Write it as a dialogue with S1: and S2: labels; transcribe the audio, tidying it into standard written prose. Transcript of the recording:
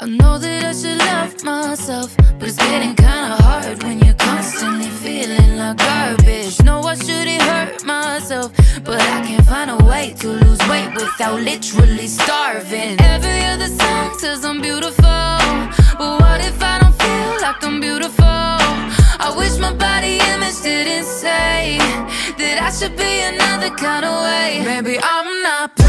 S1: I know that I should love myself, but it's getting kinda hard when you're constantly feeling like garbage. No, I shouldn't hurt myself, but I can't find a way to lose weight without literally starving. Every other song says I'm beautiful, but what if I don't feel like I'm beautiful? I wish my body image didn't say that I should be another kind of way. Maybe I'm not